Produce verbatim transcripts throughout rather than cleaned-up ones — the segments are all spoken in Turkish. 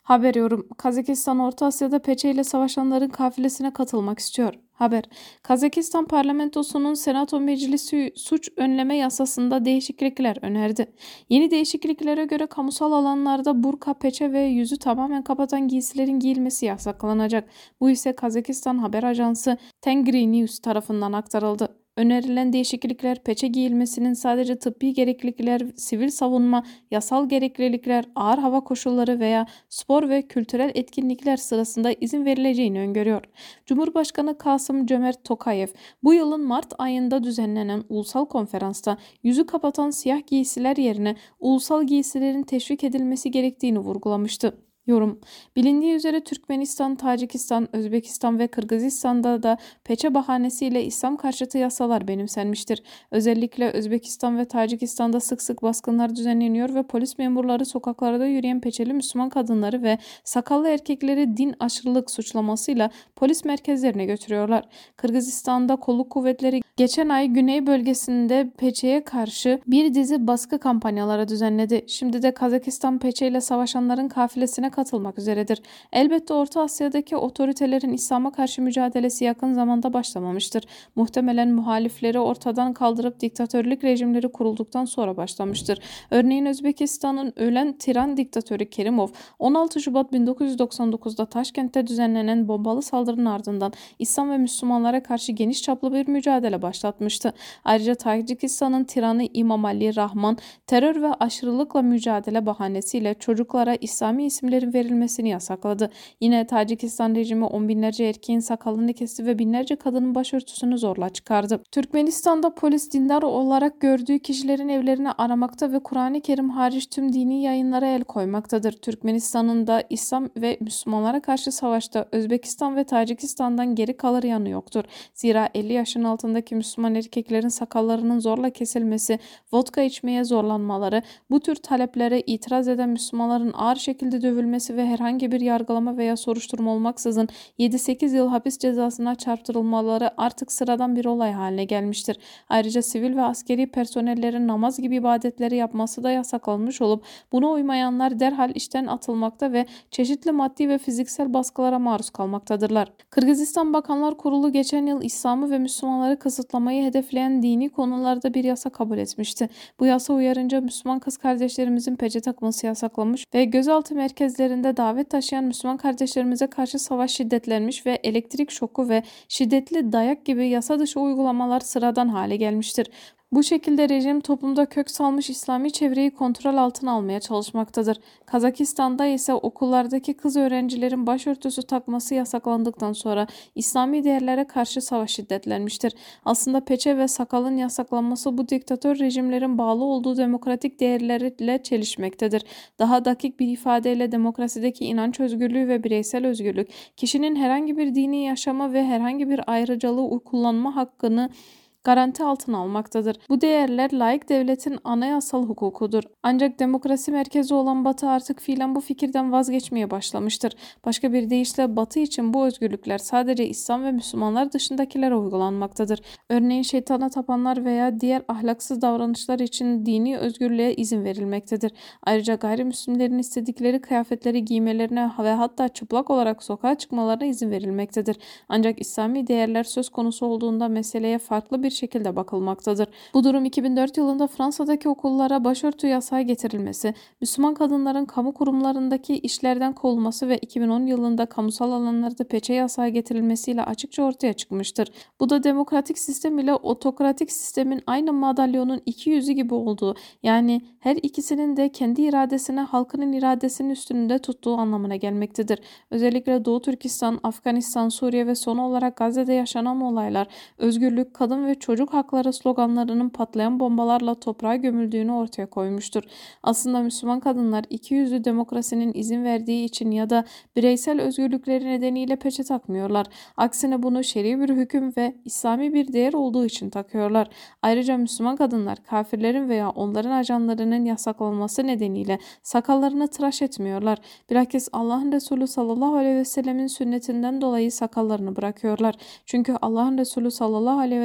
Haber yorum. Kazakistan Orta Asya'da Peçe ile savaşanların kafilesine katılmak istiyor. Haber. Kazakistan parlamentosunun Senato Meclisi suç önleme yasasında değişiklikler önerdi. Yeni değişikliklere göre kamusal alanlarda burka, peçe ve yüzü tamamen kapatan giysilerin giyilmesi yasaklanacak. Bu ise Kazakistan haber ajansı Tengri News tarafından aktarıldı. Önerilen değişiklikler peçe giyilmesinin sadece tıbbi gereklilikler, sivil savunma, yasal gereklilikler, ağır hava koşulları veya spor ve kültürel etkinlikler sırasında izin verileceğini öngörüyor. Cumhurbaşkanı Kasım-Cömert Tokayev bu yılın Mart ayında düzenlenen ulusal konferansta yüzü kapatan siyah giysiler yerine ulusal giysilerin teşvik edilmesi gerektiğini vurgulamıştı. Yorum. Bilindiği üzere Türkmenistan, Tacikistan, Özbekistan ve Kırgızistan'da da peçe bahanesiyle İslam karşıtı yasalar benimsenmiştir. Özellikle Özbekistan ve Tacikistan'da sık sık baskınlar düzenleniyor ve polis memurları sokaklarda yürüyen peçeli Müslüman kadınları ve sakallı erkekleri din aşırılık suçlamasıyla polis merkezlerine götürüyorlar. Kırgızistan'da kolluk kuvvetleri geçen ay güney bölgesinde peçeye karşı bir dizi baskı kampanyaları düzenledi. Şimdi de Kazakistan peçeyle savaşanların kafilesine katılmak üzeredir. Elbette Orta Asya'daki otoritelerin İslam'a karşı mücadelesi yakın zamanda başlamamıştır. Muhtemelen muhalifleri ortadan kaldırıp diktatörlük rejimleri kurulduktan sonra başlamıştır. Örneğin Özbekistan'ın ölen tiran diktatörü Kerimov, on altı Şubat bin dokuz yüz doksan dokuzda Taşkent'te düzenlenen bombalı saldırının ardından İslam ve Müslümanlara karşı geniş çaplı bir mücadele başlatmıştı. Ayrıca Tacikistan'ın tiranı İmamali Rahman, terör ve aşırılıkla mücadele bahanesiyle çocuklara İslami isimlerin verilmesini yasakladı. Yine Tacikistan rejimi on binlerce erkeğin sakalını kesti ve binlerce kadının başörtüsünü zorla çıkardı. Türkmenistan'da polis dindar olarak gördüğü kişilerin evlerini aramakta ve Kur'an-ı Kerim hariç tüm dini yayınlara el koymaktadır. Türkmenistan'ın da İslam ve Müslümanlara karşı savaşta Özbekistan ve Tacikistan'dan geri kalır yanı yoktur. Zira elli yaşın altındaki Müslüman erkeklerin sakallarının zorla kesilmesi, vodka içmeye zorlanmaları, bu tür taleplere itiraz eden Müslümanların ağır şekilde dövülmesi ve herhangi bir yargılama veya soruşturma olmaksızın yedi sekiz yıl hapis cezasına çarptırılmaları artık sıradan bir olay haline gelmiştir. Ayrıca sivil ve askeri personellerin namaz gibi ibadetleri yapması da yasaklanmış olup buna uymayanlar derhal işten atılmakta ve çeşitli maddi ve fiziksel baskılara maruz kalmaktadırlar. Kırgızistan Bakanlar Kurulu geçen yıl İslam'ı ve Müslümanları kısıtlamayı hedefleyen dini konularda bir yasa kabul etmişti. Bu yasa uyarınca Müslüman kız kardeşlerimizin peçe takması yasaklanmış ve gözaltı merkezlerinde davet taşıyan Müslüman kardeşlerimize karşı savaş şiddetlenmiş ve elektrik şoku ve şiddetli dayak gibi yasa dışı uygulamalar sıradan hale gelmiştir. Bu şekilde rejim toplumda kök salmış İslami çevreyi kontrol altına almaya çalışmaktadır. Kazakistan'da ise okullardaki kız öğrencilerin başörtüsü takması yasaklandıktan sonra İslami değerlere karşı savaş şiddetlenmiştir. Aslında peçe ve sakalın yasaklanması bu diktatör rejimlerin bağlı olduğu demokratik değerlerle çelişmektedir. Daha dakik bir ifadeyle demokrasideki inanç özgürlüğü ve bireysel özgürlük, kişinin herhangi bir dini yaşama ve herhangi bir ayrıcalığı kullanma hakkını garanti altına almaktadır. Bu değerler laik devletin anayasal hukukudur. Ancak demokrasi merkezi olan Batı artık fiilen bu fikirden vazgeçmeye başlamıştır. Başka bir deyişle Batı için bu özgürlükler sadece İslam ve Müslümanlar dışındakilere uygulanmaktadır. Örneğin şeytana tapanlar veya diğer ahlaksız davranışlar için dini özgürlüğe izin verilmektedir. Ayrıca gayrimüslimlerin istedikleri kıyafetleri giymelerine ve hatta çıplak olarak sokağa çıkmalarına izin verilmektedir. Ancak İslami değerler söz konusu olduğunda meseleye farklı bir şekilde bakılmaktadır. Bu durum iki bin dört yılında Fransa'daki okullara başörtü yasağı getirilmesi, Müslüman kadınların kamu kurumlarındaki işlerden kovulması ve iki bin on yılında kamusal alanlarda peçe yasağı getirilmesiyle açıkça ortaya çıkmıştır. Bu da demokratik sistem ile otokratik sistemin aynı madalyonun iki yüzü gibi olduğu, yani her ikisinin de kendi iradesine halkının iradesinin üstünde tuttuğu anlamına gelmektedir. Özellikle Doğu Türkistan, Afganistan, Suriye ve son olarak Gazze'de yaşanan olaylar, özgürlük, kadın ve çocuk hakları sloganlarının patlayan bombalarla toprağa gömüldüğünü ortaya koymuştur. Aslında Müslüman kadınlar ikiyüzlü demokrasinin izin verdiği için ya da bireysel özgürlükleri nedeniyle peçe takmıyorlar. Aksine bunu şer'i bir hüküm ve İslami bir değer olduğu için takıyorlar. Ayrıca Müslüman kadınlar kafirlerin veya onların ajanlarının yasaklanması nedeniyle sakallarını tıraş etmiyorlar. Bilakis Allah'ın Resulü sallallahu aleyhi ve sellemin sünnetinden dolayı sakallarını bırakıyorlar. Çünkü Allah'ın Resulü sallallahu aleyhi ve sellem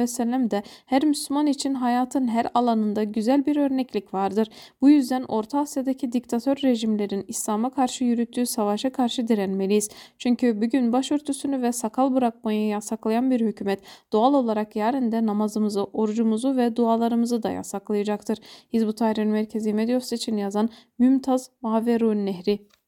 dönemde her Müslüman için hayatın her alanında güzel bir örneklik vardır. Bu yüzden Orta Asya'daki diktatör rejimlerin İslam'a karşı yürüttüğü savaşa karşı direnmeliyiz. Çünkü bugün başörtüsünü ve sakal bırakmayı yasaklayan bir hükümet doğal olarak yarın da namazımızı, orucumuzu ve dualarımızı da yasaklayacaktır. Hizb ut Tahrir Merkezi Medyos için yazan Mümtaz Maverun Nehri.